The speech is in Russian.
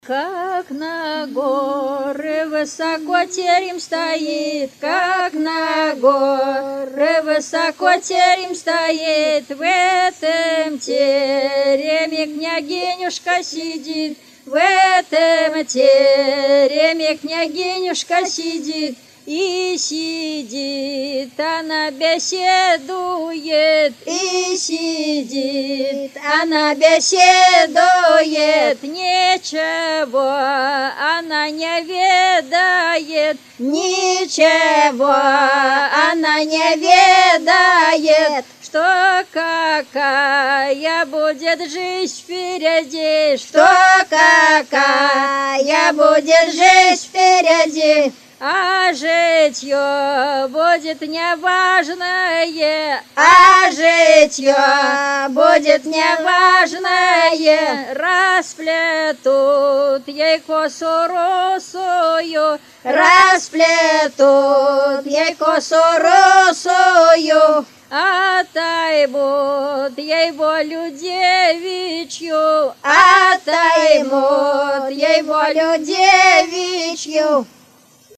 Как на горы высоко терем стоит, как на горы высоко терем стоит, в этом тереме княгинюшка сидит, в этом тереме княгинюшка сидит. И сидит она беседует, и сидит она беседует, ничего она не ведает, ничего она не ведает, что какая будет жизнь впереди, что какая будет жизнь впереди. А житье будет неважное, а житье будет неважное, расплетут ей косу русую, расплетут ей косу русую, отоймут ей волю девичью, отоймут ей волю девичью.